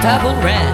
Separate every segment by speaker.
Speaker 1: Purple Rain.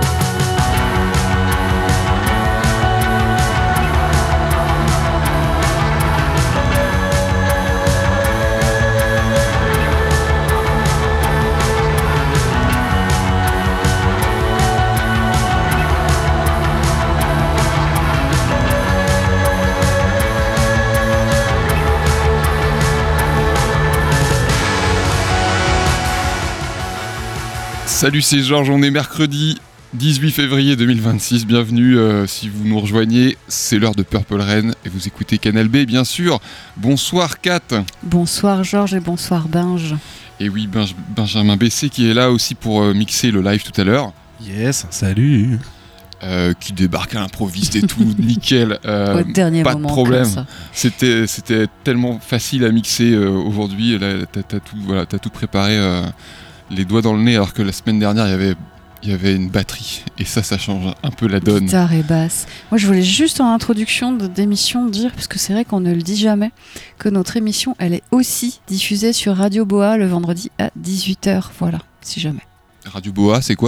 Speaker 2: Salut, c'est Georges, on est mercredi 18 février 2026, bienvenue si vous nous rejoignez, c'est l'heure de Purple Rain et vous écoutez Canal B bien sûr. Bonsoir Kat.
Speaker 3: Bonsoir Georges et bonsoir Binge.
Speaker 2: Et oui, Benjamin Bessé qui est là aussi pour mixer le live tout à l'heure.
Speaker 4: Yes, salut.
Speaker 2: Qui débarque à l'improviste et tout, nickel.
Speaker 3: Au dernier
Speaker 2: pas
Speaker 3: moment,
Speaker 2: de problème.
Speaker 3: comme ça.
Speaker 2: C'était tellement facile à mixer aujourd'hui, là, t'as tout préparé. Les doigts dans le nez, alors que la semaine dernière il y avait une batterie et ça change un peu la donne.
Speaker 3: Guitare et basse. Moi je voulais juste en introduction d'émission dire, parce que c'est vrai qu'on ne le dit jamais, que notre émission elle est aussi diffusée sur Radio Boa le vendredi à 18h, voilà, si jamais.
Speaker 2: Radio Boa, c'est quoi ?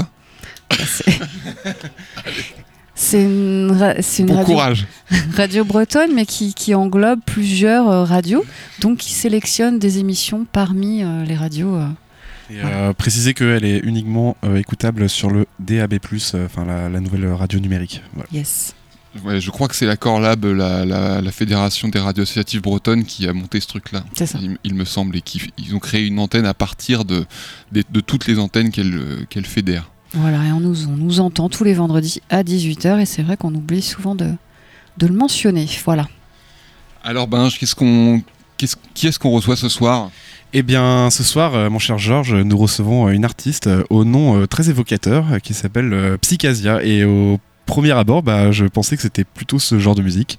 Speaker 3: C'est une
Speaker 2: bon courage.
Speaker 3: Radio bretonne, mais qui englobe plusieurs radios, donc qui sélectionne des émissions parmi les radios.
Speaker 4: Et préciser qu'elle est uniquement écoutable sur le DAB+, la nouvelle radio numérique. Voilà.
Speaker 3: Yes.
Speaker 2: Ouais, je crois que c'est la Corlab, la fédération des radios associatives bretonnes, qui a monté ce truc-là.
Speaker 3: C'est ça.
Speaker 2: Il me semble, et ils ont créé une antenne à partir de toutes les antennes qu'elle fédère.
Speaker 3: Voilà, et on nous entend tous les vendredis à 18h, et c'est vrai qu'on oublie souvent de le mentionner. Voilà.
Speaker 2: Alors Benj, qui est-ce qu'on reçoit ce soir ?
Speaker 4: Eh bien, ce soir, mon cher Georges, nous recevons une artiste au nom très évocateur qui s'appelle Psychasia. Et au premier abord, je pensais que c'était plutôt ce genre de musique.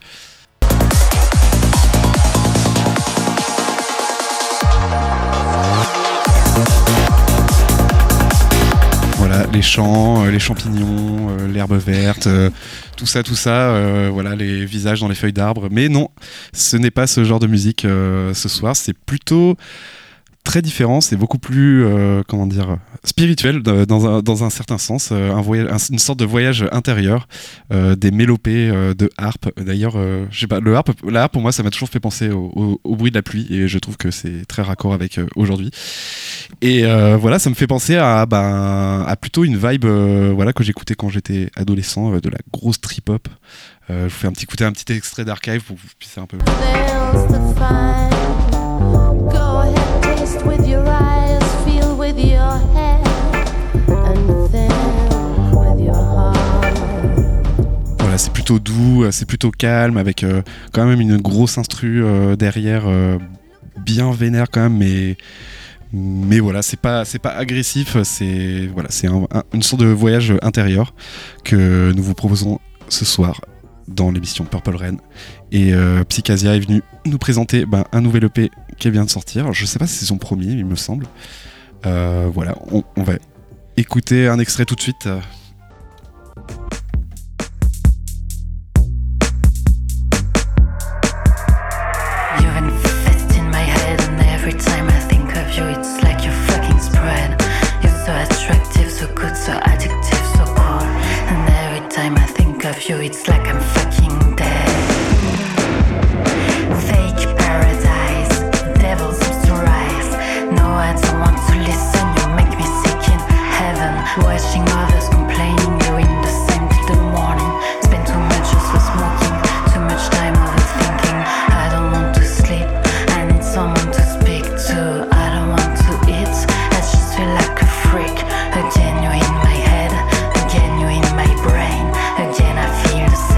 Speaker 4: Voilà, les champs, les champignons, l'herbe verte, tout ça, voilà, les visages dans les feuilles d'arbres. Mais non, ce n'est pas ce genre de musique ce soir, c'est plutôt très différent, c'est beaucoup plus spirituel dans un certain sens, une sorte de voyage intérieur, des mélopées de harpe. D'ailleurs, je sais pas, la harpe pour moi ça m'a toujours fait penser au bruit de la pluie et je trouve que c'est très raccord avec aujourd'hui. Et voilà, ça me fait penser à plutôt une vibe que j'écoutais quand j'étais adolescent, de la grosse trip-hop. Je vous fais écouter un petit extrait d'Archive pour que vous puissiez un peu... With your eyes, feel with your head, and think with your heart. Voilà, c'est plutôt doux, c'est plutôt calme, avec quand même une grosse instru derrière, bien vénère quand même, mais voilà, c'est pas agressif, c'est une sorte de voyage intérieur que nous vous proposons ce soir dans l'émission Purple Rain. Et Psychasia est venu nous présenter un nouvel EP qui vient de sortir. Je sais pas si c'est son premier, il me semble. Voilà, on va écouter un extrait tout de suite.
Speaker 5: You, it's like I'm fucking dead. Fake paradise, devil seems to rise. No, I don't want to listen, you make me sick in heaven. Watching others complaining, you're in the same till the morning. Spend too much just for smoking, too much time overthinking. I don't want to sleep, I need someone to speak to. I don't want to eat, I just feel like a freak. Again, you're in my head, again, you're in my brain. Again, I feel the same.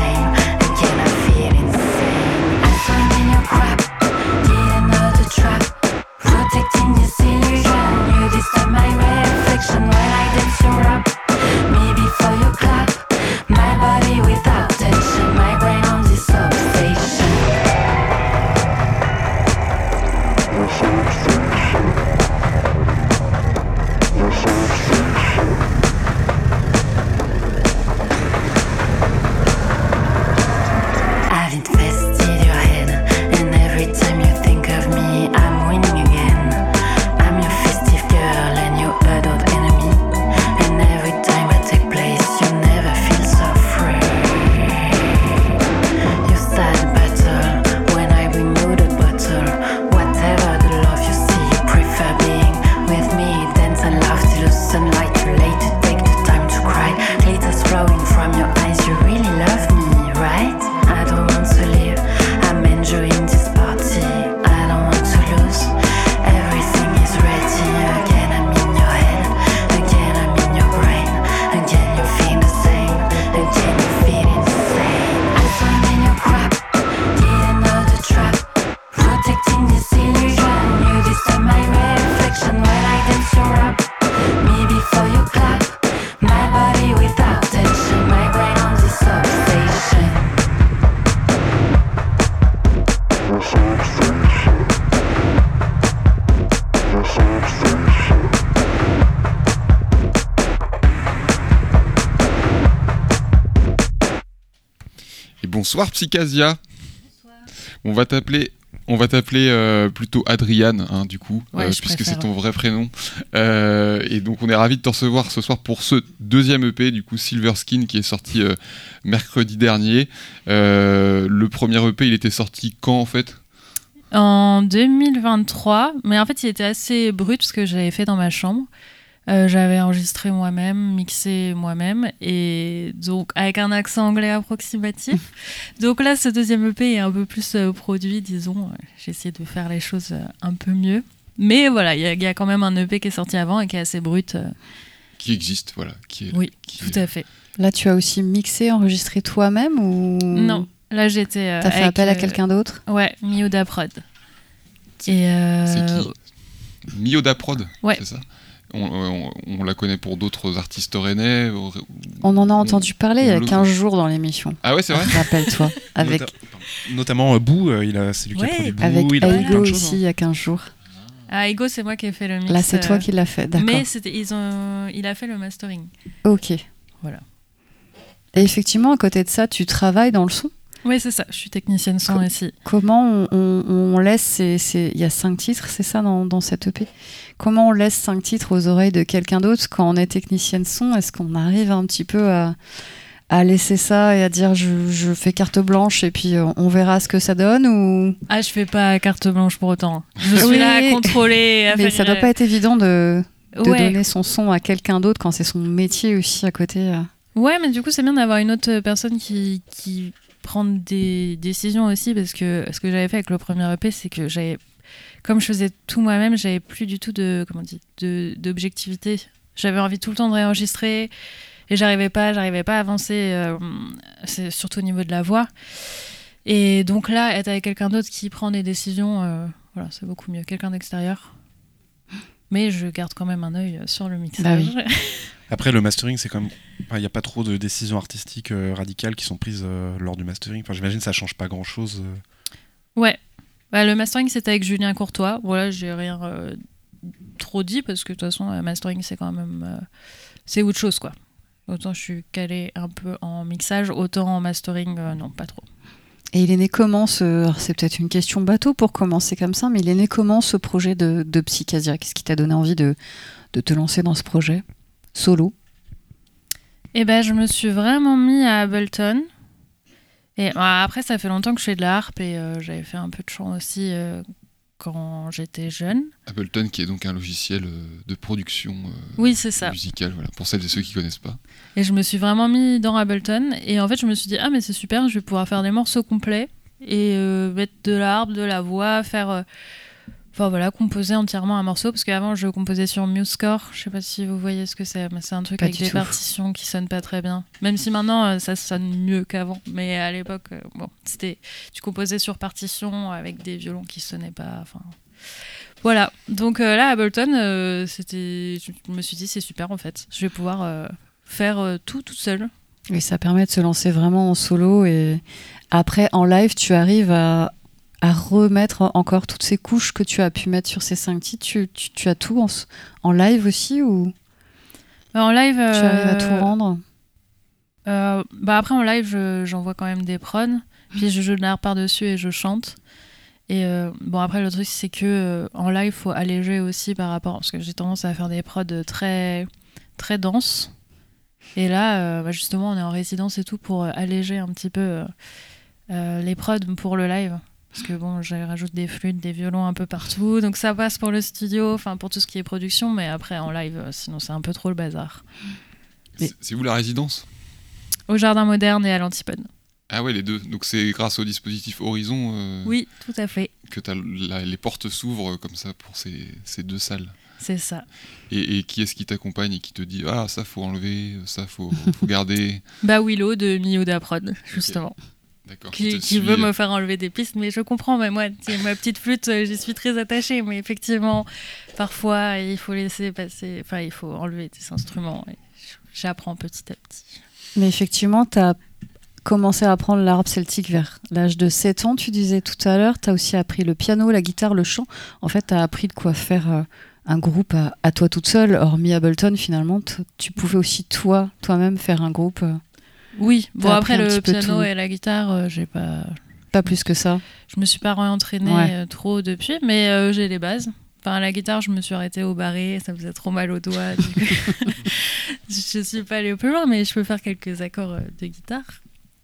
Speaker 2: Bonsoir Psychasia. On va t'appeler plutôt Adriane, hein, du coup,
Speaker 3: Ouais,
Speaker 2: puisque c'est ton vrai prénom. Et donc on est ravis de te recevoir ce soir pour ce deuxième EP, du coup Silver Skin, qui est sorti mercredi dernier. Le premier EP, il était sorti quand en fait ?
Speaker 1: En 2023, mais en fait il était assez brut parce que je l'avais fait dans ma chambre. J'avais enregistré moi-même, mixé moi-même, et donc avec un accent anglais approximatif. Donc là, ce deuxième EP est un peu plus produit, disons. J'ai essayé de faire les choses un peu mieux. Mais voilà, il y a quand même un EP qui est sorti avant et qui est assez brut.
Speaker 2: Qui existe, voilà.
Speaker 1: Oui, tout à fait.
Speaker 3: Là, tu as aussi mixé, enregistré toi-même ou...
Speaker 1: Non, là j'étais...
Speaker 3: T'as fait appel à quelqu'un d'autre ?
Speaker 1: Ouais, Mioda Prod. Et
Speaker 2: C'est qui ? Mioda Prod,
Speaker 1: ouais.
Speaker 2: C'est ça ? On la connaît pour d'autres artistes rennais.
Speaker 3: On en a entendu parler il y a
Speaker 2: le-
Speaker 3: 15 jours dans l'émission.
Speaker 2: Ah ouais, c'est vrai ?
Speaker 3: Rappelle-toi. Avec,
Speaker 4: Notamment Boo, c'est lui qui a
Speaker 1: Ouais.
Speaker 4: produit Boo,
Speaker 3: avec
Speaker 4: il a fait plein
Speaker 3: Aigo
Speaker 4: de choses,
Speaker 3: aussi
Speaker 4: hein.
Speaker 3: il y a 15 jours.
Speaker 1: Ah, Ego, c'est moi qui ai fait le mix.
Speaker 3: Là, c'est toi qui l'as fait, d'accord.
Speaker 1: Mais il a fait le mastering.
Speaker 3: Ok.
Speaker 1: Voilà.
Speaker 3: Et effectivement, à côté de ça, tu travailles dans le son.
Speaker 1: Oui, c'est ça. Je suis technicienne son ici.
Speaker 3: Comment on laisse il y a 5 titres, c'est ça, dans cette EP. Comment on laisse 5 titres aux oreilles de quelqu'un d'autre quand on est technicienne son ? Est-ce qu'on arrive un petit peu à laisser ça et à dire je fais carte blanche et puis on verra ce que ça donne ou...
Speaker 1: Ah, je fais pas carte blanche pour autant. Je suis
Speaker 3: Oui.
Speaker 1: là à contrôler. À
Speaker 3: Mais
Speaker 1: faire...
Speaker 3: ça doit pas être évident de
Speaker 1: Ouais.
Speaker 3: donner son son à quelqu'un d'autre quand c'est son métier aussi à côté.
Speaker 1: Ouais, mais du coup, c'est bien d'avoir une autre personne qui prend des décisions aussi, parce que ce que j'avais fait avec le premier EP, c'est que comme je faisais tout moi-même, j'avais plus du tout d'objectivité. J'avais envie tout le temps de réenregistrer et j'arrivais pas à avancer, c'est surtout au niveau de la voix. Et donc là, être avec quelqu'un d'autre qui prend des décisions, voilà, c'est beaucoup mieux. Quelqu'un d'extérieur. Mais je garde quand même un œil sur le mixage.
Speaker 3: Bah oui.
Speaker 4: Après, le mastering, c'est quand même. Il n'y a pas trop de décisions artistiques radicales qui sont prises lors du mastering. Enfin, j'imagine que ça change pas grand-chose.
Speaker 1: Ouais. Bah, le mastering, c'était avec Julien Courtois. Voilà, j'ai rien trop dit parce que de toute façon, le mastering, c'est quand même. C'est autre chose, quoi. Autant je suis calée un peu en mixage, autant en mastering, non, pas trop.
Speaker 3: Et il est né comment alors c'est peut-être une question bateau pour commencer comme ça, mais il est né comment ce projet de Psychasia ? Qu'est-ce qui t'a donné envie de te lancer dans ce projet solo ?
Speaker 1: Et ben, je me suis vraiment mis à Ableton. Et après, ça fait longtemps que je fais de la harpe et j'avais fait un peu de chant aussi quand j'étais jeune.
Speaker 2: Ableton, qui est donc un logiciel de production
Speaker 1: Oui, c'est ça.
Speaker 2: musicale, voilà, pour celles et ceux qui connaissent pas.
Speaker 1: Et je me suis vraiment mis dans Ableton. Et en fait, je me suis dit, ah, mais c'est super, je vais pouvoir faire des morceaux complets et mettre de la harpe, de la voix, faire. Enfin voilà, composer entièrement un morceau. Parce qu'avant, je composais sur MuseScore. Je sais pas si vous voyez ce que c'est, mais c'est un truc
Speaker 3: Pas
Speaker 1: avec
Speaker 3: du
Speaker 1: des
Speaker 3: tout.
Speaker 1: partitions qui sonnent pas très bien. Même si maintenant, ça sonne mieux qu'avant. Mais à l'époque, bon, tu composais sur partition avec des violons qui sonnaient pas. Enfin. Voilà, donc là, Ableton, je me suis dit, c'est super en fait. Je vais pouvoir faire tout toute seule.
Speaker 3: Et ça permet de se lancer vraiment en solo et après en live tu arrives à remettre encore toutes ces couches que tu as pu mettre sur ces 5 titres. Tu as tout en live aussi ou
Speaker 1: En live,
Speaker 3: tu arrives à tout rendre?
Speaker 1: bah après en live, j'envoie quand même des prods, puis je joue de l'art par-dessus et je chante. Et bon après le truc c'est que en live faut alléger aussi par rapport, parce que j'ai tendance à faire des prods très très denses. Et là, bah justement, on est en résidence et tout pour alléger un petit peu les prods pour le live. Parce que bon, je rajoute des flûtes, des violons un peu partout. Donc ça passe pour le studio, enfin pour tout ce qui est production. Mais après, en live, sinon c'est un peu trop le bazar.
Speaker 3: Mais-
Speaker 2: C'est où la résidence ?
Speaker 1: Au Jardin Moderne et à l'Antipode.
Speaker 2: Ah ouais, les deux. Donc c'est grâce au dispositif Horizon
Speaker 1: Oui, tout à fait.
Speaker 2: que les portes s'ouvrent comme ça pour ces deux salles.
Speaker 1: C'est ça.
Speaker 2: Et qui est-ce qui t'accompagne et qui te dit « Ah, ça faut enlever, ça faut garder
Speaker 1: Bah Willow de Mioda Prod, justement. »
Speaker 2: D'accord.
Speaker 1: Qui veut me faire enlever des pistes, mais je comprends, mais moi, ma petite flûte, j'y suis très attachée, mais effectivement, parfois, il faut laisser passer, enfin, il faut enlever des instruments, et j'apprends petit à petit.
Speaker 3: Mais effectivement, tu as commencé à apprendre l'harpe celtique vers l'âge de 7 ans, tu disais tout à l'heure. Tu as aussi appris le piano, la guitare, le chant. En fait, tu as appris de quoi faire un groupe à toi toute seule. Hormis Ableton, finalement, tu pouvais aussi toi-même faire un groupe.
Speaker 1: Oui, bon
Speaker 3: T'as
Speaker 1: après
Speaker 3: appris un
Speaker 1: le
Speaker 3: petit peu
Speaker 1: piano
Speaker 3: tout.
Speaker 1: et la guitare, j'ai pas...
Speaker 3: Pas plus que ça.
Speaker 1: Je me suis pas réentraînée
Speaker 3: Ouais.
Speaker 1: trop depuis, mais j'ai les bases. Enfin, la guitare, je me suis arrêtée au barré, ça me faisait trop mal aux doigts. Du coup, je suis pas allée plus loin, mais je peux faire quelques accords de guitare.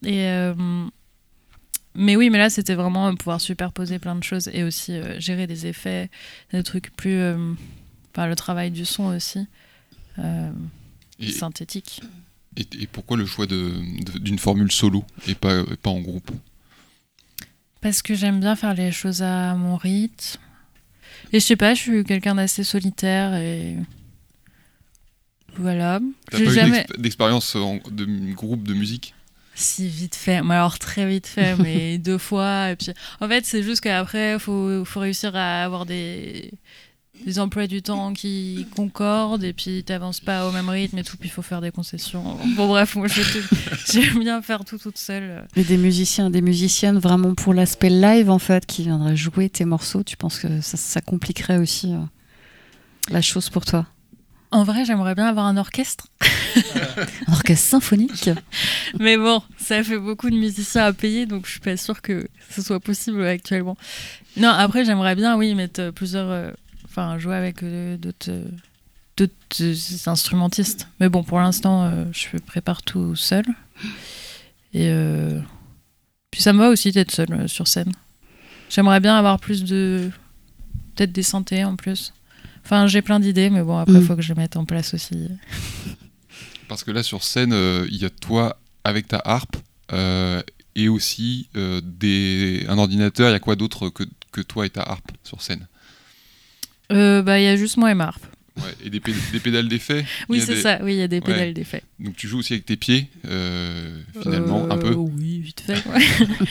Speaker 1: Mais oui, mais là, c'était vraiment pouvoir superposer plein de choses et aussi gérer des effets, des trucs plus... Enfin, le travail du son aussi,
Speaker 2: Et,
Speaker 1: synthétique.
Speaker 2: et pourquoi le choix d'une formule solo et pas en groupe?
Speaker 1: Parce que j'aime bien faire les choses à mon rythme. Et je sais pas, je suis quelqu'un d'assez solitaire et... Voilà.
Speaker 2: T'as
Speaker 1: J'ai
Speaker 2: pas
Speaker 1: jamais...
Speaker 2: eu d'expérience de groupe de musique?
Speaker 1: Si, vite fait. Mais alors, très vite fait, mais 2 fois. Et puis... En fait, c'est juste qu'après, faut réussir à avoir des emplois du temps qui concordent et puis t'avances pas au même rythme et tout, puis il faut faire des concessions. Bon bref, moi j'aime bien faire tout toute seule.
Speaker 3: Et des musiciens, des musiciennes vraiment pour l'aspect live en fait, qui viendraient jouer tes morceaux, tu penses que ça compliquerait aussi la chose pour toi?
Speaker 1: En vrai, j'aimerais bien avoir un orchestre.
Speaker 3: Un orchestre symphonique?
Speaker 1: Mais bon, ça fait beaucoup de musiciens à payer, donc je suis pas sûre que ce soit possible actuellement. Non, après j'aimerais bien, oui, mettre plusieurs... Enfin, jouer avec d'autres instrumentistes. Mais bon, pour l'instant, je prépare tout seul. Et puis ça me va aussi d'être seule sur scène. J'aimerais bien avoir plus de... Peut-être des synthés en plus. Enfin, j'ai plein d'idées, mais bon, après, il faut que je les mette en place aussi.
Speaker 2: Parce que là, sur scène, il y a toi avec ta harpe et aussi un ordinateur. Il y a quoi d'autre que toi et ta harpe sur scène?
Speaker 1: Y a juste moi et ma harpe.
Speaker 2: Ouais, et des pédales d'effet?
Speaker 1: Oui, c'est ça. Oui, il y a des pédales d'effet.
Speaker 2: Donc tu joues aussi avec tes pieds, finalement, un peu?
Speaker 1: Oui, vite fait. Ouais.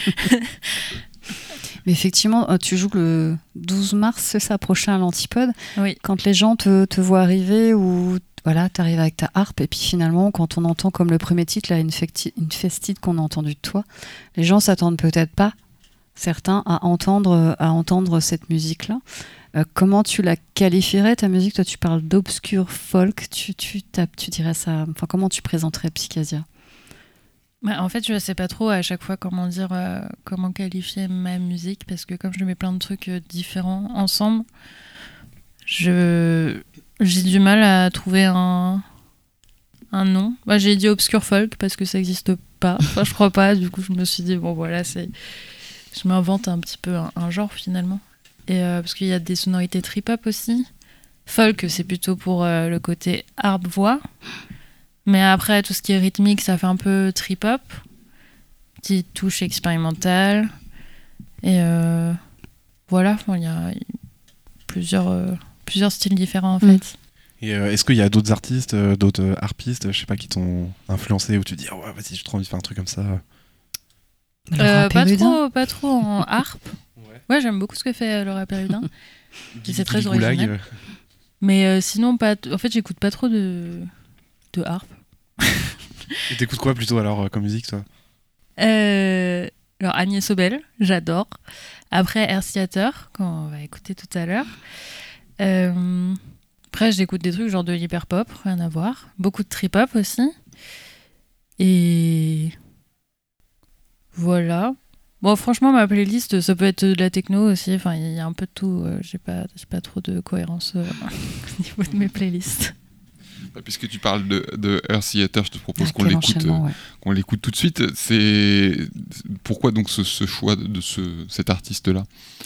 Speaker 3: Mais effectivement, tu joues le 12 mars, c'est ça, prochain à l'Antipode.
Speaker 1: Oui.
Speaker 3: Quand les gens te voient arriver ou voilà, tu arrives avec ta harpe et puis finalement, quand on entend comme le premier titre, là, une festide qu'on a entendu de toi, les gens s'attendent peut-être pas, certains, à entendre cette musique-là. Comment tu la qualifierais, ta musique? Toi, tu parles d'obscur folk. Tu dirais ça... Enfin, comment tu présenterais Psychasia?
Speaker 1: En fait, je sais pas trop à chaque fois comment dire, comment qualifier ma musique, parce que comme je mets plein de trucs différents ensemble, j'ai du mal à trouver un nom. J'ai dit obscur folk parce que ça existe pas. Enfin, je crois pas. Du coup, je me suis dit bon voilà, je m'invente un petit peu un genre finalement. Et parce qu'il y a des sonorités trip-hop aussi. Folk, c'est plutôt pour le côté harpe-voix. Mais après, tout ce qui est rythmique, ça fait un peu trip-hop. Petite touche expérimentale. Et voilà, il y a plusieurs styles différents en fait.
Speaker 4: Et est-ce qu'il y a d'autres artistes, d'autres harpistes, je sais pas, qui t'ont influencé, où tu te dis, ouais, vas-y, j'ai trop envie de faire un truc comme ça?
Speaker 1: Pas trop en harpe. Ouais, j'aime beaucoup ce que fait Laura Pérudin. C'est très original. Mais sinon, en fait, j'écoute pas trop de harpe.
Speaker 4: Et t'écoutes quoi plutôt alors comme musique, toi?
Speaker 1: Alors Agnès Obel, j'adore. Après Air Theater, qu'on va écouter tout à l'heure. Après, j'écoute des trucs genre de l'hyper-pop, rien à voir. Beaucoup de trip-hop aussi. Et voilà. Bon, franchement, ma playlist, ça peut être de la techno aussi. Enfin, il y a un peu de tout. J'ai pas trop de cohérence au niveau de mes playlists.
Speaker 2: Puisque tu parles de Earth Theater, je te propose qu'on l'écoute tout de suite. Pourquoi donc ce choix de cet artiste-là?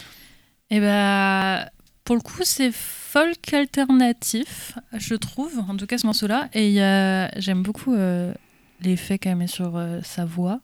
Speaker 1: Pour le coup, c'est folk alternatif, je trouve, en tout cas ce morceau-là. Et j'aime beaucoup l'effet qu'elle met sur sa voix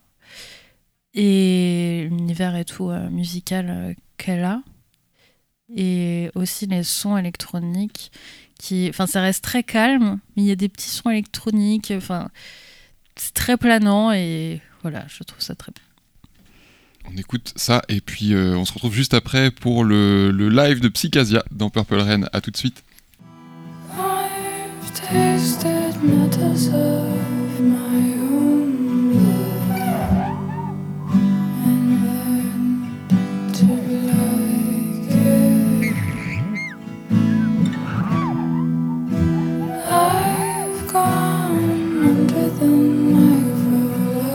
Speaker 1: et l'univers et tout musical qu'elle a. Et aussi les sons électroniques. Ça reste très calme, mais il y a des petits sons électroniques. C'est très planant et voilà, je trouve ça très bien.
Speaker 2: On écoute ça et puis on se retrouve juste après pour le live de Psychasia dans Purple Rain. À tout de suite.
Speaker 5: I've tasted matters of my own blood and learned to like it. I've gone under the knife of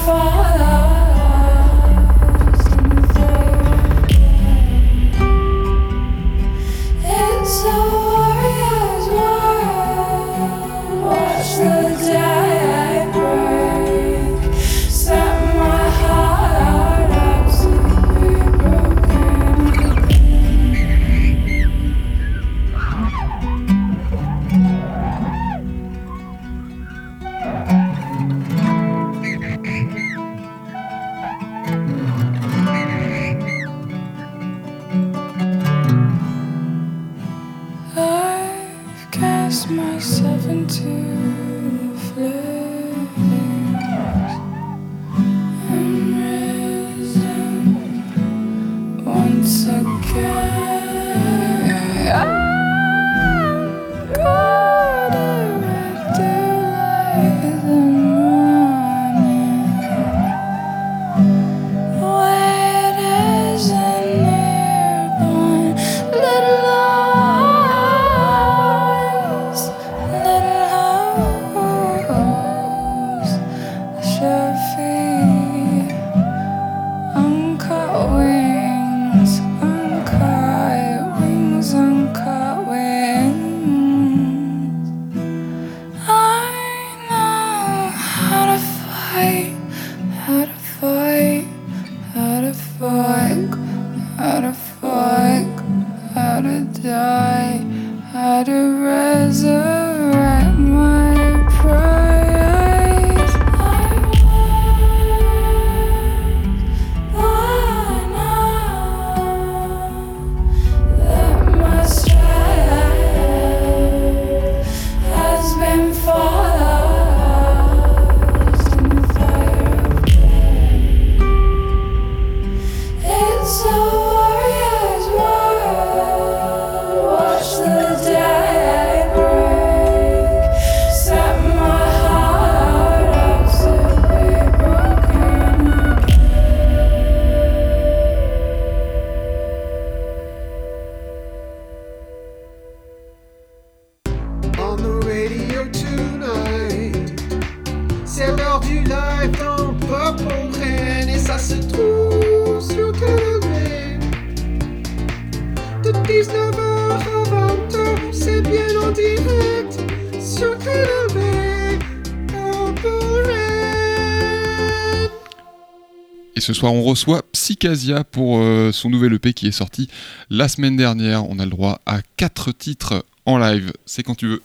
Speaker 2: Ce soir, on reçoit Psychasia pour son nouvel EP qui est sorti la semaine dernière. On a le droit à 4 titres en live. C'est quand tu veux.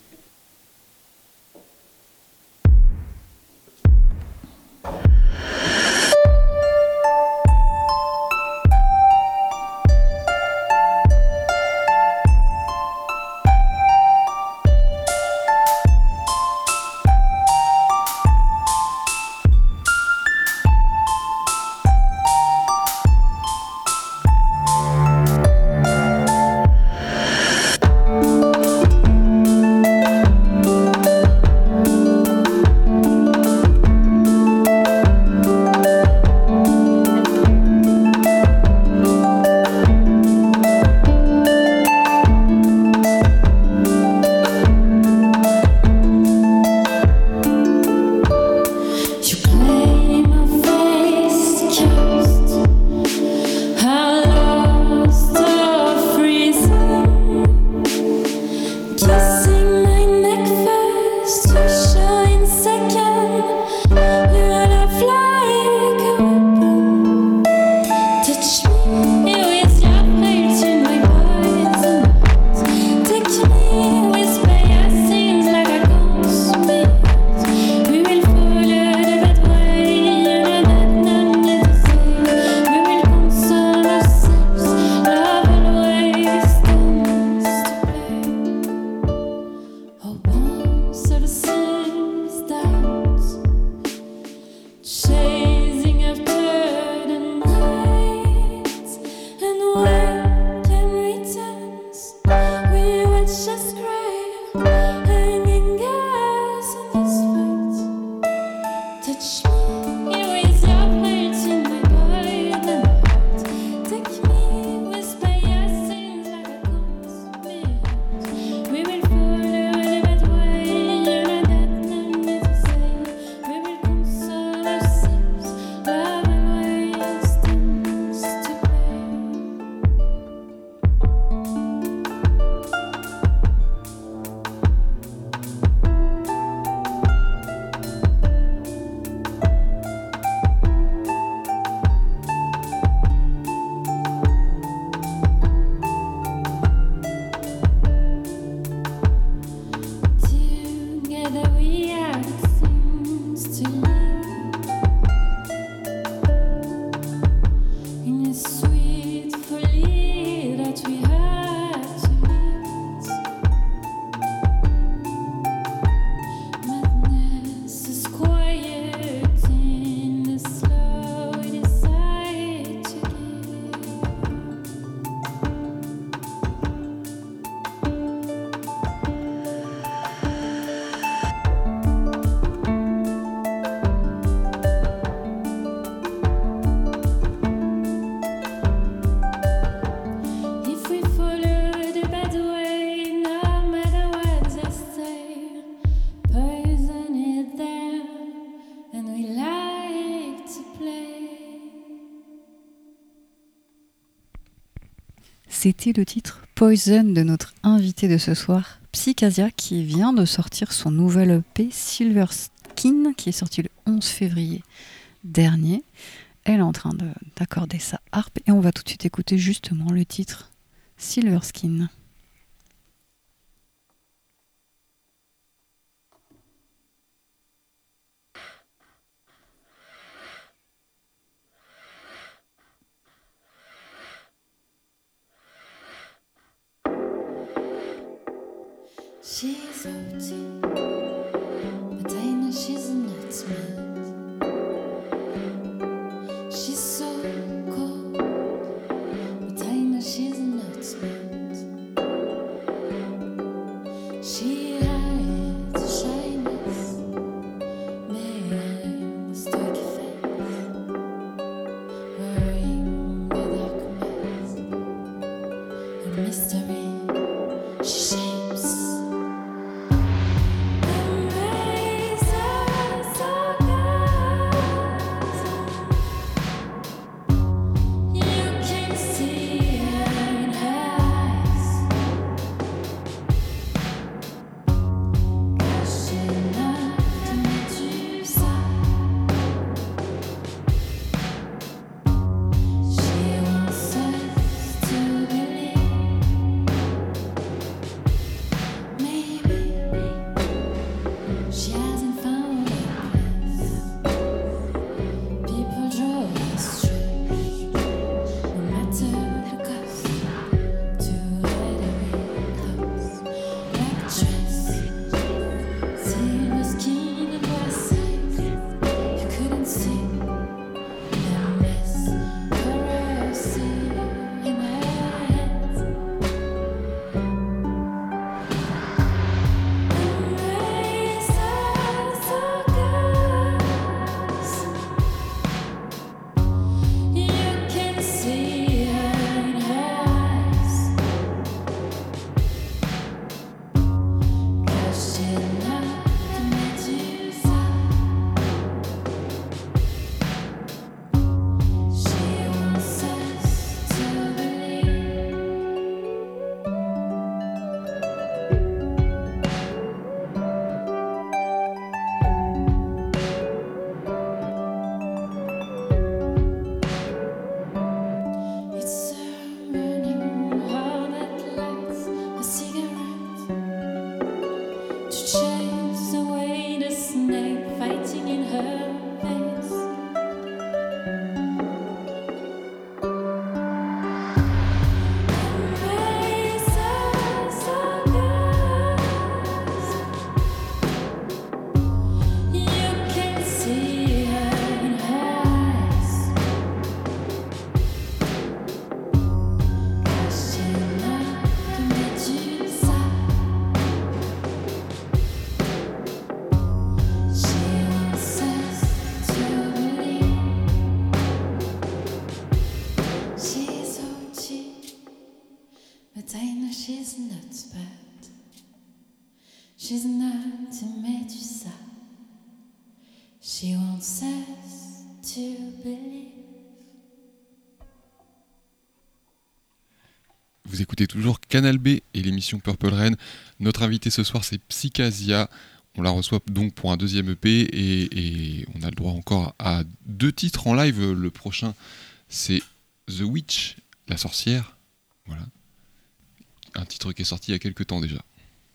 Speaker 3: C'était le titre Poison de notre invité de ce soir, Psychasia, qui vient de sortir son nouvel EP Silver Skin, qui est sorti le 11 février dernier. Elle est en train d'accorder sa harpe et on va tout de suite écouter justement le titre Silver Skin.
Speaker 5: She's OT, but I know she's not smart. She's so cold, but I know she's not smart. She hides the shyness behind the stoic face, wearing the dark mask, a mystery she shapes. She's not a Medusa. She wants us to believe.
Speaker 2: Vous écoutez toujours Canal B et l'émission Purple Rain. Notre invité ce soir, c'est Psychasia. On la reçoit donc pour un deuxième EP et on a le droit encore à 2 titres en live. Le prochain, c'est The Witch, la sorcière. Voilà. Un titre qui est sorti il y a quelques temps déjà.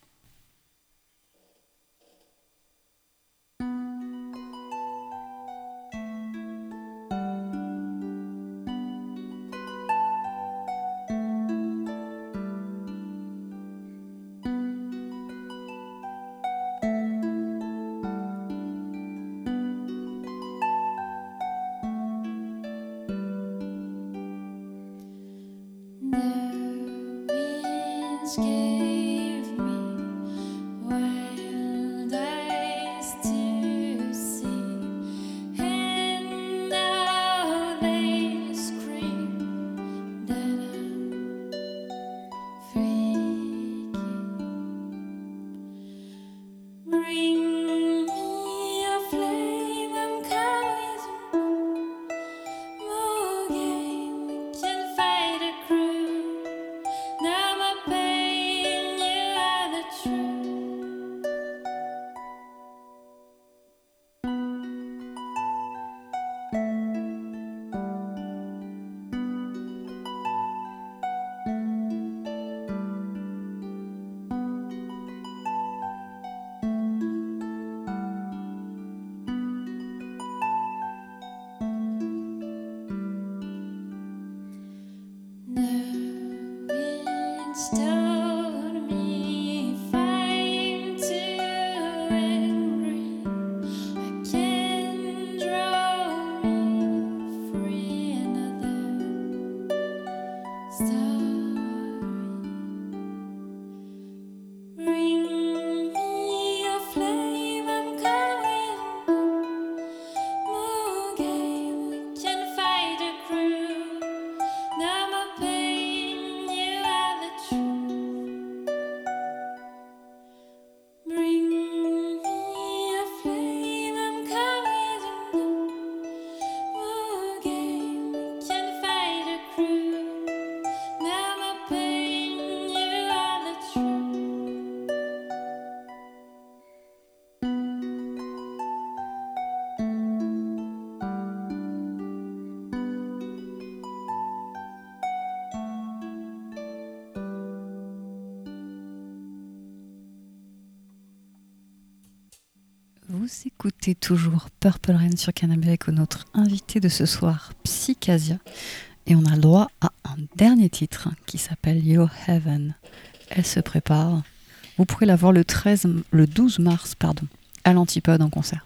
Speaker 5: Gave me wild eyes to see, and now they scream that I'm freaking. Bring me a flame, I'm coming. More game, we can fight a crew.
Speaker 3: écoutez toujours Purple Rain sur Canal B avec notre invité de ce soir, Psychasia. Et on a le droit à un dernier titre qui s'appelle Your Heaven. Elle se prépare. Vous pourrez la voir le 12 mars, à l'Antipode en concert.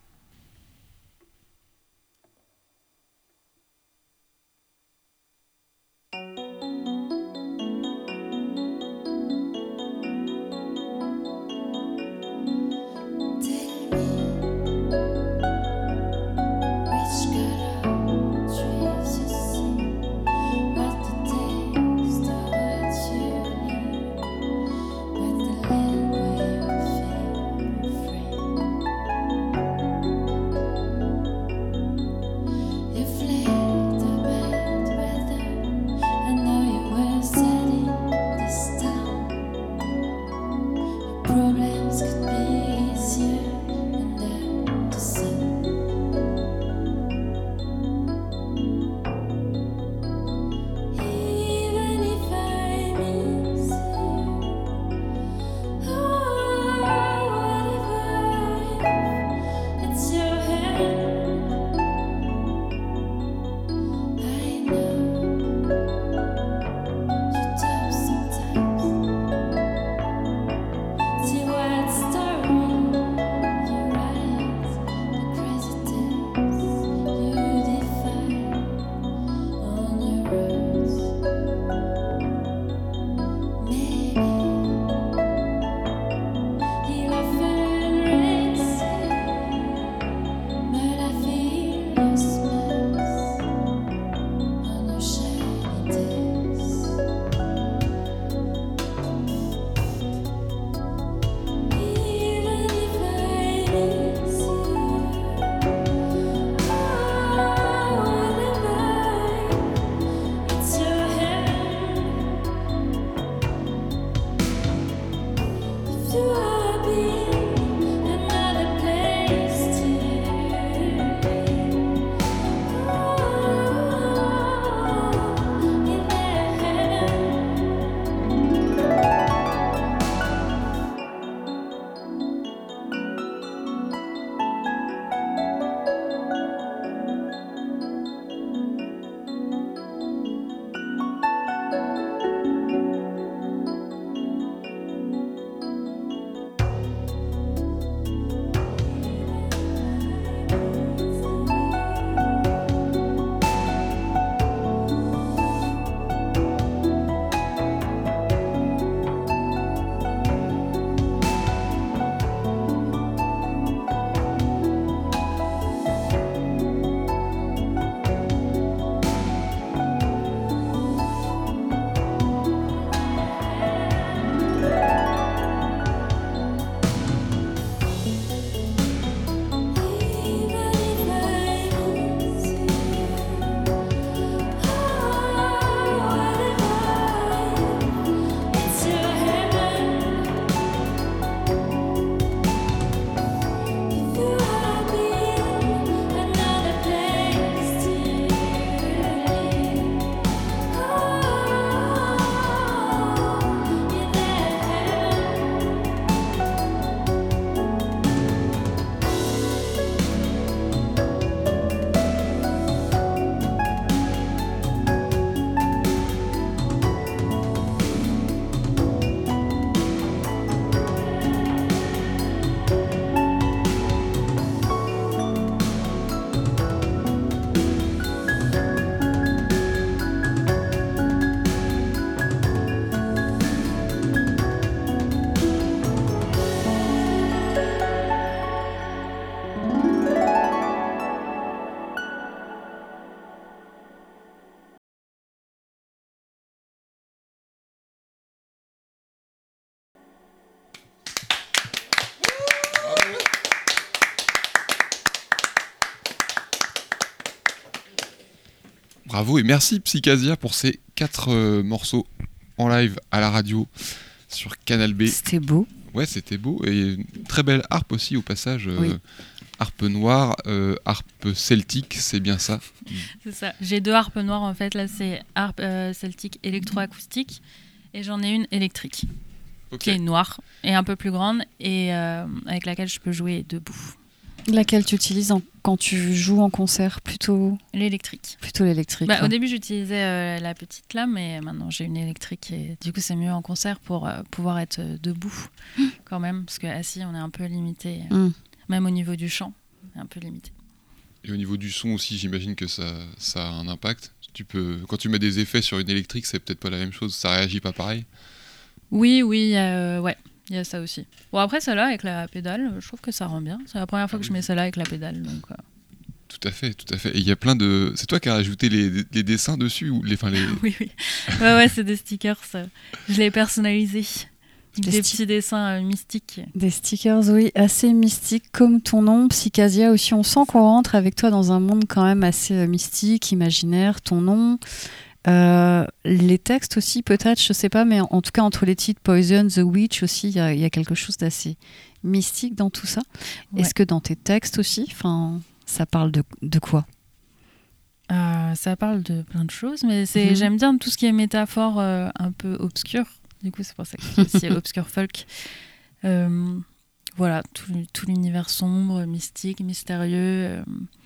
Speaker 2: Bravo et merci Psychasia pour ces 4 morceaux en live à la radio sur Canal B.
Speaker 3: C'était beau.
Speaker 2: Ouais, c'était beau et une très belle harpe aussi au passage.
Speaker 3: Oui.
Speaker 2: Harpe noire, harpe celtique, c'est bien ça.
Speaker 1: C'est ça. J'ai 2 harpes noires en fait. Là, c'est harpe celtique électroacoustique et j'en ai une électrique qui est noire et un peu plus grande et avec laquelle je peux jouer debout.
Speaker 3: Laquelle tu utilises quand tu joues en concert? Plutôt
Speaker 1: L'électrique.
Speaker 3: l'électrique.
Speaker 1: Au début, j'utilisais la petite lame, mais maintenant j'ai une électrique et du coup, c'est mieux en concert pour pouvoir être debout quand même, parce que assis, on est un peu limité, même au niveau du chant, on est un peu limité.
Speaker 2: Et au niveau du son aussi, j'imagine que ça a un impact. Quand tu mets des effets sur une électrique, c'est peut-être pas la même chose, ça réagit pas pareil.
Speaker 1: Oui, il y a ça aussi. Bon, après, celle-là, avec la pédale, je trouve que ça rend bien. C'est la première fois que je mets celle-là avec la pédale. Donc,
Speaker 2: Tout à fait. Et il y a plein de... C'est toi qui as rajouté les dessins dessus ou les...
Speaker 1: Oui. Ouais, c'est des stickers. Je l'ai personnalisé. Des petits dessins mystiques.
Speaker 3: Des stickers, oui, assez mystiques, comme ton nom, Psychasia aussi. On sent qu'on rentre avec toi dans un monde quand même assez mystique, imaginaire. Ton nom, les textes aussi, peut-être, je sais pas, mais en tout cas, entre les titres Poison, The Witch aussi, il y a quelque chose d'assez mystique dans tout ça. Ouais. Est-ce que dans tes textes aussi, ça parle de quoi?
Speaker 1: Ça parle de plein de choses, mais j'aime bien tout ce qui est métaphore un peu obscure. Du coup, c'est pour ça que c'est aussi obscure folk. Voilà, tout l'univers sombre, mystique, mystérieux.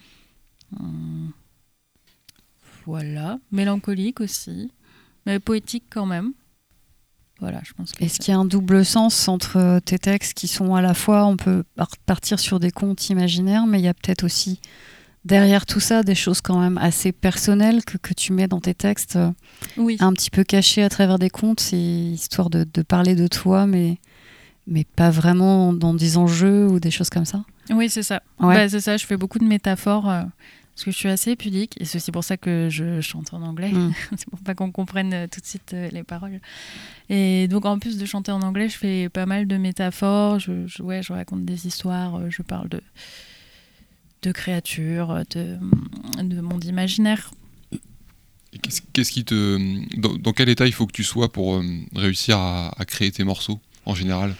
Speaker 1: Voilà, mélancolique aussi, mais poétique quand même. Voilà, je pense que
Speaker 3: Est-ce qu'il y a un double sens entre tes textes qui sont à la fois, on peut partir sur des contes imaginaires, mais il y a peut-être aussi derrière tout ça des choses quand même assez personnelles que tu mets dans tes textes, un petit peu cachées à travers des contes, c'est histoire de parler de toi, mais pas vraiment dans des enjeux ou des choses comme ça?
Speaker 1: Oui, c'est ça. Ouais. C'est ça, je fais beaucoup de métaphores parce que je suis assez pudique et c'est aussi pour ça que je chante en anglais. C'est pour pas qu'on comprenne tout de suite les paroles. Et donc en plus de chanter en anglais, je fais pas mal de métaphores, je raconte des histoires, je parle de créatures, de monde imaginaire.
Speaker 2: Et qu'est-ce qui dans quel état il faut que tu sois pour réussir à créer tes morceaux en général?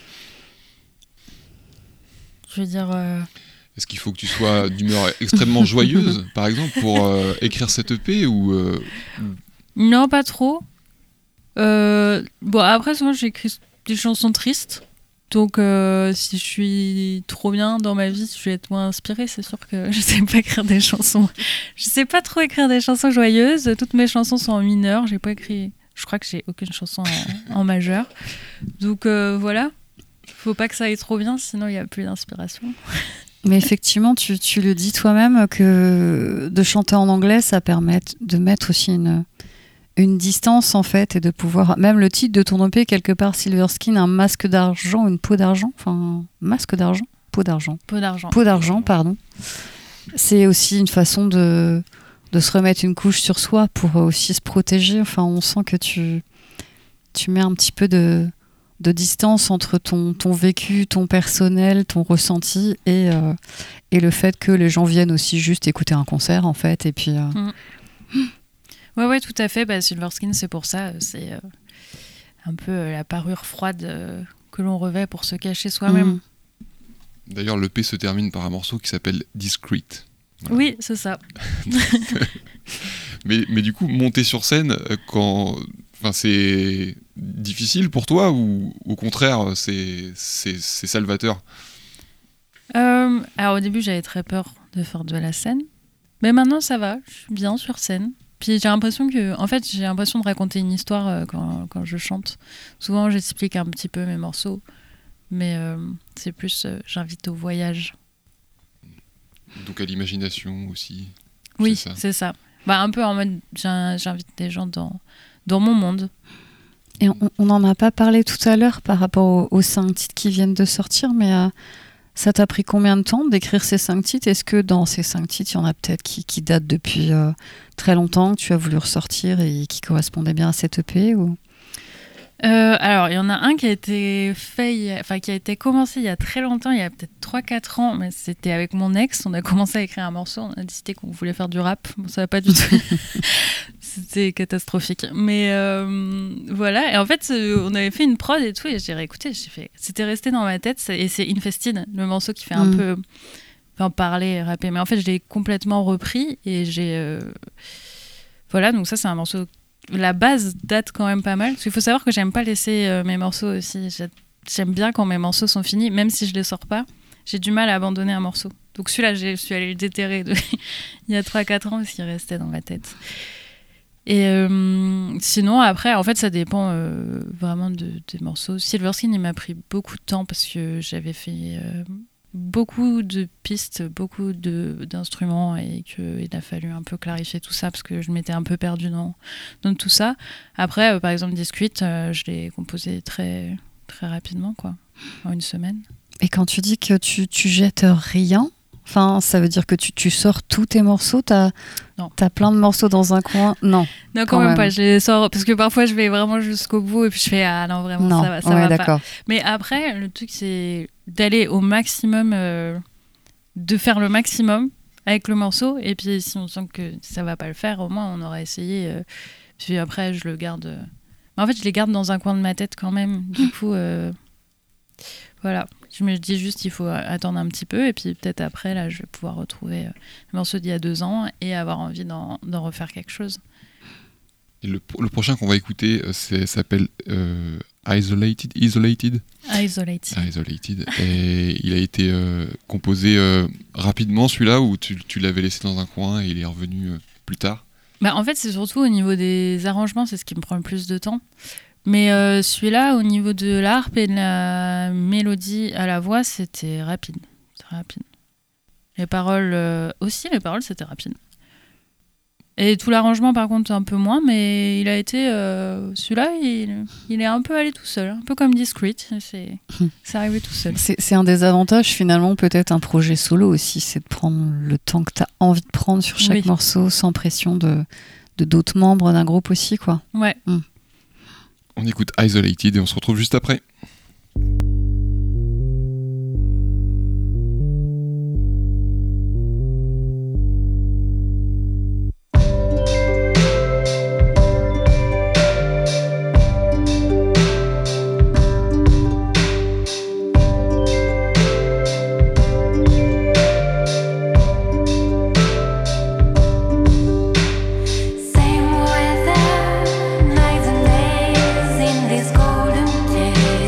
Speaker 1: Je veux dire...
Speaker 2: Est-ce qu'il faut que tu sois d'humeur extrêmement joyeuse, par exemple, pour écrire cette EP ou
Speaker 1: Non, pas trop. Bon, après, souvent, j'écris des chansons tristes. Donc, si je suis trop bien dans ma vie, je vais être moins inspirée. C'est sûr que je sais pas écrire des chansons. Je sais pas trop écrire des chansons joyeuses. Toutes mes chansons sont en mineur. J'ai pas écrit. Je crois que j'ai aucune chanson en majeur. Donc voilà. Faut pas que ça aille trop bien, sinon il y a plus d'inspiration.
Speaker 3: Mais effectivement, tu le dis toi-même que de chanter en anglais, ça permet de mettre aussi une distance en fait et de pouvoir, même le titre de ton EP quelque part, Silver Skin, un masque d'argent, une peau d'argent, masque d'argent, peau d'argent, pardon. C'est aussi une façon de se remettre une couche sur soi pour aussi se protéger. On sent que tu mets un petit peu de distance entre ton vécu, ton personnel, ton ressenti et le fait que les gens viennent aussi juste écouter un concert en fait et puis
Speaker 1: Ouais, tout à fait. Silver Skin, c'est pour ça. C'est un peu la parure froide que l'on revêt pour se cacher soi-même.
Speaker 2: D'ailleurs, l'EP se termine par un morceau qui s'appelle Discreet.
Speaker 1: Voilà. Oui, c'est ça.
Speaker 2: mais du coup, monter sur scène, c'est difficile pour toi ou au contraire, c'est salvateur?
Speaker 1: Alors au début, j'avais très peur de faire de la scène. Mais maintenant, ça va. Je suis bien sur scène. Puis j'ai l'impression de raconter une histoire quand je chante. Souvent, j'explique un petit peu mes morceaux, mais c'est plus j'invite au voyage.
Speaker 2: Donc à l'imagination aussi.
Speaker 1: Oui, c'est ça. Un peu en mode j'invite des gens dans mon monde.
Speaker 3: Et on n'en a pas parlé tout à l'heure par rapport aux 5 titres qui viennent de sortir, mais ça t'a pris combien de temps d'écrire ces 5 titres? Est-ce que dans ces 5 titres, il y en a peut-être qui datent depuis très longtemps, que tu as voulu ressortir et qui correspondaient bien à cette EP ou...
Speaker 1: Alors, il y en a un qui a été qui a été commencé il y a très longtemps, il y a peut-être 3-4 ans, mais c'était avec mon ex. On a commencé à écrire un morceau, on a décidé qu'on voulait faire du rap. Bon, ça va pas du tout. C'était catastrophique. Mais voilà, et en fait, on avait fait une prod et tout, et j'ai réécouté, c'était resté dans ma tête, et c'est Infested, le morceau qui fait un peu parler, rapper. Mais en fait, je l'ai complètement repris, et voilà, donc ça, c'est un morceau... La base date quand même pas mal, parce qu'il faut savoir que j'aime pas laisser mes morceaux aussi. J'aime bien quand mes morceaux sont finis, même si je les sors pas, j'ai du mal à abandonner un morceau. Donc celui-là, je suis allée le déterrer il y a 3-4 ans parce qu'il restait dans ma tête. Et sinon, après, en fait, ça dépend vraiment des morceaux. Silverskin, il m'a pris beaucoup de temps parce que j'avais fait beaucoup de pistes, beaucoup d'instruments et qu'il a fallu un peu clarifier tout ça parce que je m'étais un peu perdue dans tout ça. Après, par exemple, Discrete, je l'ai composé très, très rapidement, quoi, en une semaine.
Speaker 3: Et quand tu dis que tu jettes rien, enfin, ça veut dire que tu sors tous tes morceaux, t'as plein de morceaux dans un coin? Non.
Speaker 1: Non, quand même pas. Je les sors parce que parfois je vais vraiment jusqu'au bout et puis je fais ah non vraiment
Speaker 3: non.
Speaker 1: ça va
Speaker 3: d'accord.
Speaker 1: pas. Mais après le truc c'est d'aller au maximum, de faire le maximum avec le morceau et puis si on sent que ça va pas le faire, au moins on aura essayé. Puis après je le garde. Mais en fait je les garde dans un coin de ma tête quand même. Du coup voilà. Je me dis juste qu'il faut attendre un petit peu et puis peut-être après là je vais pouvoir retrouver le morceau d'il y a 2 ans et avoir envie d'en refaire quelque chose.
Speaker 2: Et le prochain qu'on va écouter s'appelle Isolated. Et il a été composé rapidement celui-là ou tu l'avais laissé dans un coin et il est revenu plus tard?
Speaker 1: Bah, en fait c'est surtout au niveau des arrangements, c'est ce qui me prend le plus de temps. Mais celui-là, au niveau de l'harpe et de la mélodie à la voix, c'était rapide. Très rapide. Les paroles aussi, c'était rapide. Et tout l'arrangement, par contre, un peu moins, mais il a été... celui-là, il est un peu allé tout seul. Un peu comme Discrete, c'est arrivé tout seul.
Speaker 3: C'est un des avantages, finalement, peut-être un projet solo aussi, c'est de prendre le temps que tu as envie de prendre sur chaque morceau, sans pression de d'autres membres d'un groupe aussi, quoi.
Speaker 1: Ouais.
Speaker 2: On écoute Isolated et on se retrouve juste après.
Speaker 5: Same weather, nights and days in this golden days.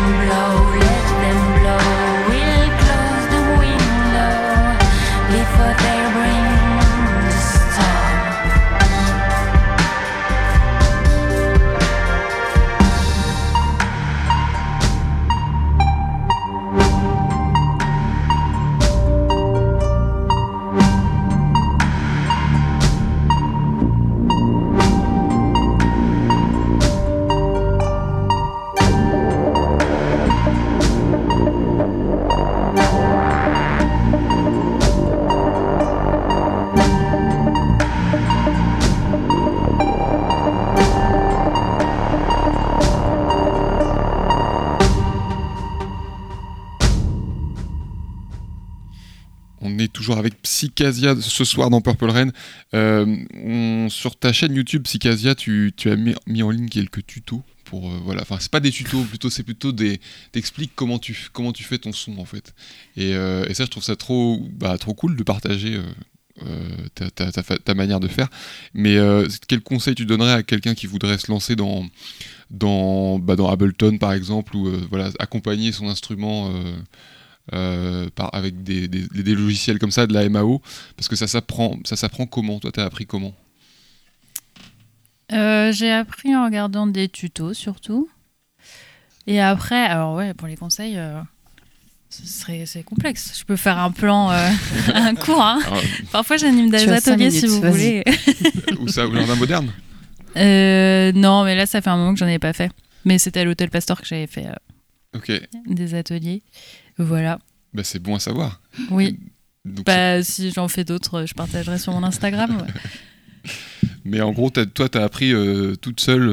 Speaker 5: blow, let them blow. We'll close the window before they bring the storm.
Speaker 2: On est toujours avec Psychasia ce soir dans Purple Rain. Sur ta chaîne YouTube Psychasia, tu as mis en ligne quelques tutos pour voilà. Enfin, c'est pas des tutos, c'est plutôt t'expliques comment tu fais ton son en fait. Et ça, je trouve ça trop cool de partager ta manière de faire. Mais quel conseil tu donnerais à quelqu'un qui voudrait se lancer dans Ableton par exemple, ou accompagner son instrument avec des logiciels comme ça, de la MAO, parce que ça s'apprend comment? Toi, t'as appris comment?
Speaker 1: J'ai appris en regardant des tutos surtout. Et après, alors ouais, pour les conseils, c'est complexe. Je peux faire un plan, un cours. Hein.
Speaker 2: Alors,
Speaker 1: Parfois, j'anime des ateliers si vous voulez.
Speaker 2: Ou ça, ou jardin moderne?
Speaker 1: Non, mais là, ça fait un moment que j'en ai pas fait. Mais c'était à l'Hôtel Pasteur que j'avais fait
Speaker 2: Ok.
Speaker 1: des ateliers. Voilà.
Speaker 2: Bah, c'est bon à savoir.
Speaker 1: Oui.
Speaker 2: Donc,
Speaker 1: Si j'en fais d'autres, je partagerai sur mon Instagram. Ouais.
Speaker 2: mais en gros, toi, t'as appris toute seule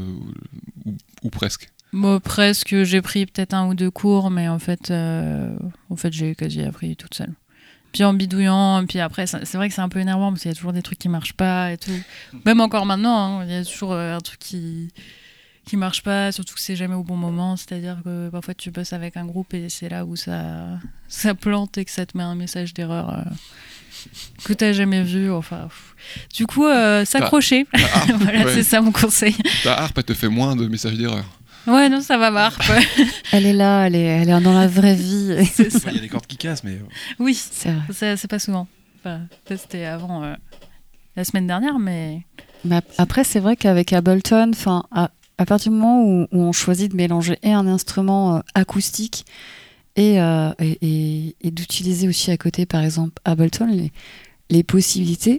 Speaker 2: ou presque.
Speaker 1: Bon, presque, j'ai pris peut-être 1 ou 2 cours, mais en fait, j'ai quasi appris toute seule. Puis en bidouillant, puis après, c'est vrai que c'est un peu énervant parce qu'il y a toujours des trucs qui marchent pas et tout. Même encore maintenant, il y a toujours un truc qui marche pas, surtout que c'est jamais au bon moment. C'est-à-dire que parfois tu bosses avec un groupe et c'est là où ça plante et que ça te met un message d'erreur que t'as jamais vu. Enfin, du coup, s'accrocher. Voilà,
Speaker 2: ouais.
Speaker 1: C'est ça mon conseil.
Speaker 2: Ta harpe, elle te fait moins de messages d'erreur.
Speaker 1: Ouais, non, ça va, ma harpe.
Speaker 3: Elle est là, elle est dans la vraie vie.
Speaker 1: C'est ça.
Speaker 4: Il y a des cordes qui cassent, mais
Speaker 1: Oui,
Speaker 3: C'est vrai.
Speaker 1: ça, c'est pas souvent. Enfin, ça, c'était avant la semaine dernière, mais...
Speaker 3: Mais après, c'est vrai qu'avec Ableton, à partir du moment où on choisit de mélanger et un instrument acoustique et d'utiliser aussi à côté, par exemple, Ableton, les possibilités,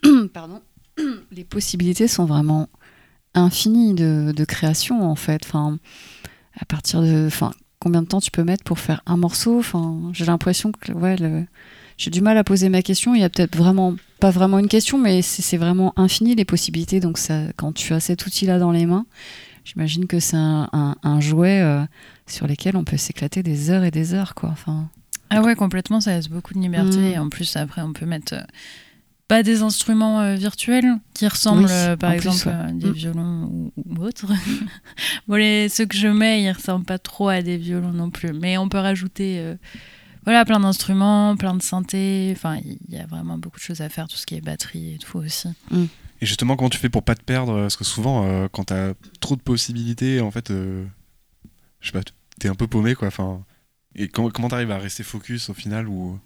Speaker 3: les possibilités sont vraiment infinies de création, en fait. Enfin, à partir de... combien de temps tu peux mettre pour faire un morceau? J'ai l'impression que j'ai du mal à poser ma question. Il y a peut-être pas vraiment une question, mais c'est vraiment infini les possibilités. Donc quand tu as cet outil-là dans les mains, j'imagine que c'est un jouet sur lequel on peut s'éclater des heures et des heures, quoi.
Speaker 1: Ah ouais, complètement, ça laisse beaucoup de liberté. Et en plus, après, on peut mettre pas des instruments virtuels qui ressemblent, par exemple, à des violons ou autres. Bon, ceux que je mets, ils ressemblent pas trop à des violons non plus. Mais on peut rajouter plein d'instruments, plein de synthés. Enfin, il y a vraiment beaucoup de choses à faire, tout ce qui est batterie et tout aussi.
Speaker 4: Et justement, comment tu fais pour pas te perdre? Parce que souvent, quand t'as trop de possibilités, en fait, je sais pas, t'es un peu paumé, quoi. Et comment t'arrives à rester focus au final ou...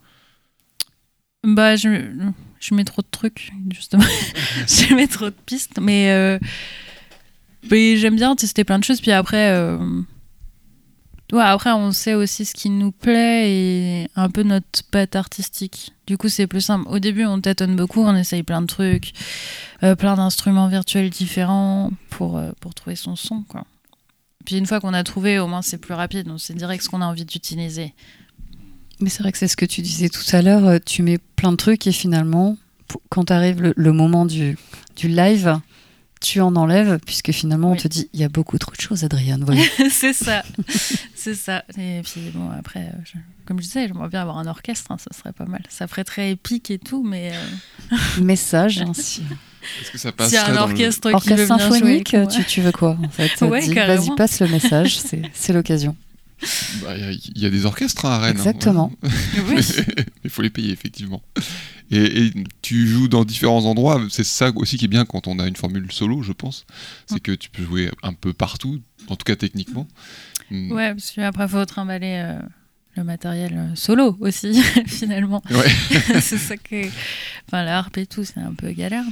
Speaker 1: Je mets trop de trucs, justement. Je mets trop de pistes, mais j'aime bien tester plein de choses. Puis après, après, on sait aussi ce qui nous plaît et un peu notre patte artistique. Du coup, c'est plus simple. Au début, on tâtonne beaucoup, on essaye plein de trucs, plein d'instruments virtuels différents pour trouver son son, quoi. Puis une fois qu'on a trouvé, au moins c'est plus rapide, on sait direct ce qu'on a envie d'utiliser.
Speaker 3: Mais c'est vrai que c'est ce que tu disais tout à l'heure, tu mets plein de trucs et finalement, quand arrive le moment du live, tu en enlèves, puisque finalement on te dit il y a beaucoup trop de choses, Adriane. Voilà.
Speaker 1: C'est ça. Et puis bon, après, comme je disais, j'aimerais bien avoir un orchestre, ça serait pas mal. Ça ferait très épique et tout, mais.
Speaker 3: Message, ainsi.
Speaker 2: Est-ce que ça passe?
Speaker 1: S'il y a un orchestre qui veut
Speaker 3: orchestre
Speaker 1: bien
Speaker 3: symphonique,
Speaker 1: jouer avec moi.
Speaker 3: tu veux quoi en fait?
Speaker 1: Ouais, carrément.
Speaker 3: Vas-y, passe le message, c'est l'occasion.
Speaker 2: Il y a des orchestres à Rennes.
Speaker 3: Exactement.
Speaker 2: Hein,
Speaker 1: Oui.
Speaker 2: Il faut les payer, effectivement. Et tu joues dans différents endroits. C'est ça aussi qui est bien quand on a une formule solo, je pense. C'est que tu peux jouer un peu partout, en tout cas techniquement.
Speaker 1: Ouais, parce qu'après, il faut trimballer le matériel solo aussi, finalement.
Speaker 2: Ouais.
Speaker 1: C'est ça que. Enfin, la harpe et tout, c'est un peu galère,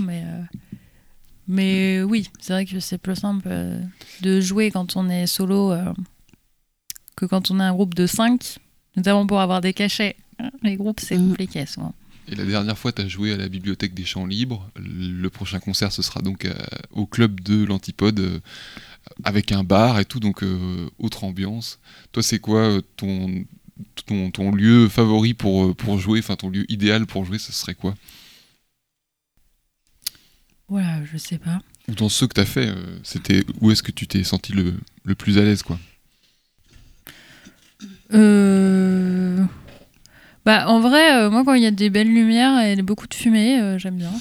Speaker 1: mais oui, c'est vrai que c'est plus simple de jouer quand on est solo que quand on est un groupe de 5, notamment pour avoir des cachets. Les groupes, c'est compliqué souvent.
Speaker 2: Et la dernière fois, tu as joué à la Bibliothèque des Chants Libres. Le prochain concert, ce sera donc au club de l'Antipode, avec un bar et tout, donc autre ambiance. Toi, c'est quoi ton lieu favori pour jouer, enfin ton lieu idéal pour jouer, ce serait quoi?
Speaker 1: Voilà, je sais pas.
Speaker 2: Ou dans ceux que tu as fait, où est-ce que tu t'es senti le plus à l'aise, quoi?
Speaker 1: Bah, en vrai, moi, quand il y a des belles lumières et beaucoup de fumée, j'aime bien.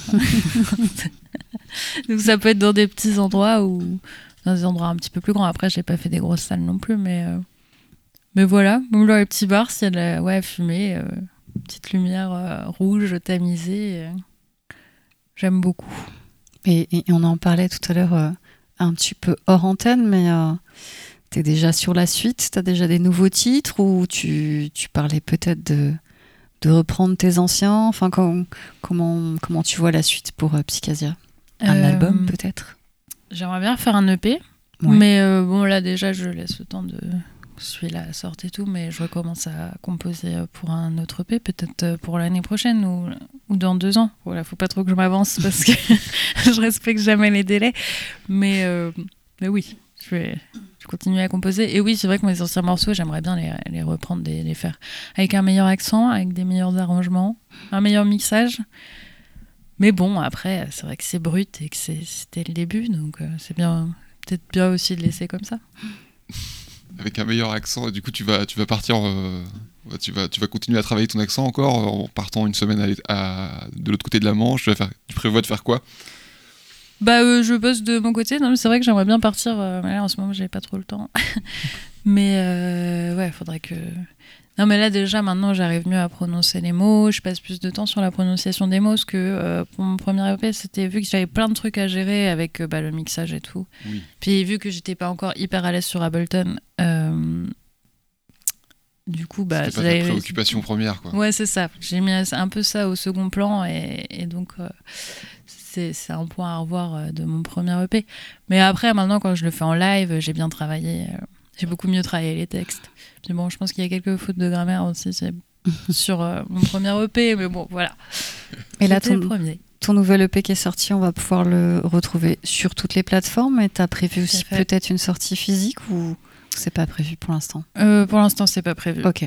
Speaker 1: Donc ça peut être dans des petits endroits ou dans des endroits un petit peu plus grands. Après, j'ai pas fait des grosses salles non plus, mais voilà. Même dans les petits bars, s'il y a de la fumée, petite lumière rouge tamisée, j'aime beaucoup.
Speaker 3: Et on en parlait tout à l'heure un petit peu hors antenne, mais t'es déjà sur la suite? T'as déjà des nouveaux titres ou tu parlais peut-être de reprendre tes anciens? Enfin, comment tu vois la suite pour Psychasia? Un album peut-être?
Speaker 1: J'aimerais bien faire un EP,
Speaker 3: Ouais.
Speaker 1: mais bon là déjà je laisse le temps de celui-là à sortir et tout, mais je recommence à composer pour un autre EP, peut-être pour l'année prochaine ou dans 2 ans. Voilà, faut pas trop que je m'avance parce que je respecte jamais les délais, mais oui, je continue à composer. Et oui, c'est vrai que mes anciens morceaux, j'aimerais bien les reprendre, les faire avec un meilleur accent, avec des meilleurs arrangements, un meilleur mixage. Mais bon, après, c'est vrai que c'est brut et que c'était le début, donc c'est peut-être bien aussi de laisser comme ça.
Speaker 2: Avec un meilleur accent, et du coup tu vas partir, tu vas continuer à travailler ton accent encore en partant une semaine de l'autre côté de la Manche. Tu prévois de faire quoi?
Speaker 1: Bah, je bosse de mon côté. Non, mais c'est vrai que j'aimerais bien partir. Mais là, en ce moment, j'ai pas trop le temps. Mais ouais, faudrait que. Non, mais là, déjà, maintenant, j'arrive mieux à prononcer les mots. Je passe plus de temps sur la prononciation des mots. Parce que pour mon premier EP, c'était vu que j'avais plein de trucs à gérer avec le mixage et tout.
Speaker 2: Oui.
Speaker 1: Puis, vu que j'étais pas encore hyper à l'aise sur Ableton, du coup, bah.
Speaker 2: C'était pas ta préoccupation première, quoi.
Speaker 1: Ouais, c'est ça. J'ai mis un peu ça au second plan. Et donc. C'est un point à revoir de mon premier EP. Mais après, maintenant, quand je le fais en live, j'ai bien travaillé. J'ai beaucoup mieux travaillé les textes. Puis bon, je pense qu'il y a quelques fautes de grammaire aussi sur mon premier EP, mais bon, voilà.
Speaker 3: Et là,
Speaker 1: c'était le premier.
Speaker 3: Ton nouvel EP qui est sorti, on va pouvoir le retrouver sur toutes les plateformes. Et t'as prévu aussi peut-être une sortie physique ou c'est pas prévu pour l'instant?
Speaker 1: Pour l'instant, c'est pas prévu.
Speaker 3: Ok.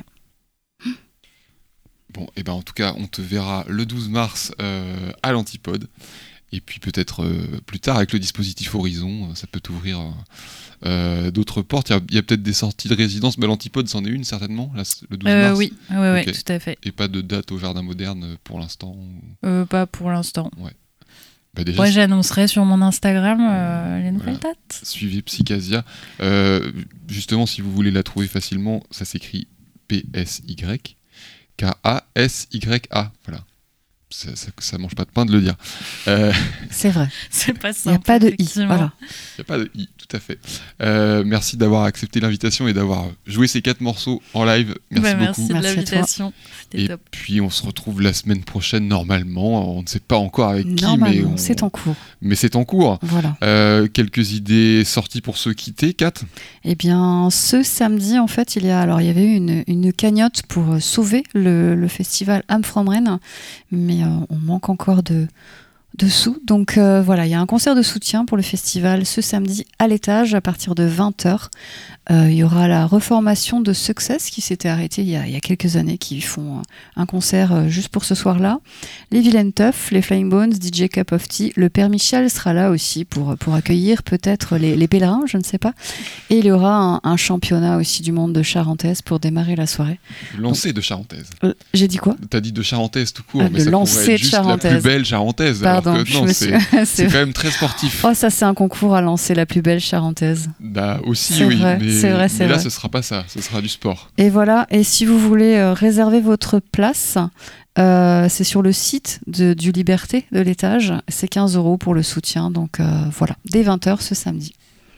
Speaker 2: Bon, et ben en tout cas, on te verra le 12 mars à l'Antipode. Et puis peut-être plus tard avec le dispositif Horizon, ça peut t'ouvrir d'autres portes. Il y a peut-être des sorties de résidence, mais l'Antipode c'en est une certainement, là, le 12 mars.
Speaker 1: Oui,
Speaker 2: Okay.
Speaker 1: tout à fait.
Speaker 2: Et pas de date au Jardin Moderne pour l'instant?
Speaker 1: Pas pour l'instant.
Speaker 2: Ouais. Bah déjà,
Speaker 1: ouais, j'annoncerai sur mon Instagram les nouvelles dates.
Speaker 2: Suivez Psychasia. Justement, si vous voulez la trouver facilement, ça s'écrit PSY KASYA. Voilà. Ça mange pas de pain de le dire.
Speaker 3: C'est vrai.
Speaker 1: C'est pas
Speaker 3: Il
Speaker 1: simple.
Speaker 3: n'y a pas de i. Voilà.
Speaker 2: Il n'y a pas de i, tout à fait. Merci d'avoir accepté l'invitation et d'avoir joué ces 4 morceaux en live. Merci beaucoup.
Speaker 1: Merci de l'invitation. C'était top.
Speaker 2: Et puis on se retrouve la semaine prochaine normalement. On ne sait pas encore avec qui, mais
Speaker 3: c'est en cours.
Speaker 2: Mais c'est en cours.
Speaker 3: Voilà.
Speaker 2: Quelques idées sorties pour se quitter, Kat?
Speaker 3: Eh bien, ce samedi, en fait, il y avait eu une cagnotte pour sauver le festival I'm From Rennes, mais on manque encore de sous. Donc voilà, il y a un concert de soutien pour le festival ce samedi à l'Étage à partir de 20h. Il y aura la reformation de Success qui s'était arrêtée il y a quelques années, qui font un concert juste pour ce soir-là. Les Vilaines Teufs, les Flying Bones, DJ Cup of Tea, le Père Michel sera là aussi pour accueillir peut-être les pèlerins, je ne sais pas. Et il y aura un championnat aussi du monde de charentaise pour démarrer la soirée.
Speaker 2: Lancer de charentaise.
Speaker 3: J'ai dit quoi?
Speaker 2: T'as dit de charentaise tout court, mais
Speaker 3: de
Speaker 2: ça
Speaker 3: lancer
Speaker 2: pourrait être juste
Speaker 3: charentaise.
Speaker 2: la plus belle charentaise.
Speaker 3: Pardon,
Speaker 2: alors que non, c'est quand même très sportif.
Speaker 3: Oh, ça c'est un concours à lancer la plus belle charentaise.
Speaker 2: Bah aussi,
Speaker 3: c'est
Speaker 2: oui,
Speaker 3: vrai,
Speaker 2: mais,
Speaker 3: c'est vrai,
Speaker 2: mais là
Speaker 3: vrai.
Speaker 2: ce sera pas ça, ce sera du sport.
Speaker 3: Et voilà, et si vous voulez réserver votre place, c'est sur le site du Liberté de l'Étage, c'est 15 € pour le soutien, donc voilà, dès 20h ce samedi.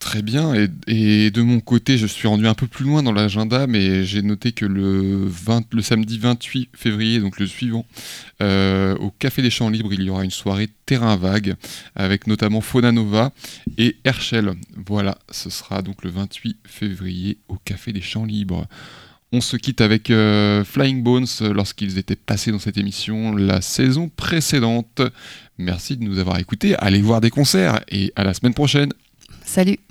Speaker 2: Très bien, et de mon côté, je suis rendu un peu plus loin dans l'agenda, mais j'ai noté que le samedi 28 février, donc le suivant, au Café des Champs Libres, il y aura une soirée Terrain Vague, avec notamment Fauna Nova et Herschel. Voilà, ce sera donc le 28 février au Café des Champs Libres. On se quitte avec Flying Bones lorsqu'ils étaient passés dans cette émission la saison précédente. Merci de nous avoir écoutés, allez voir des concerts et à la semaine prochaine.
Speaker 3: Salut.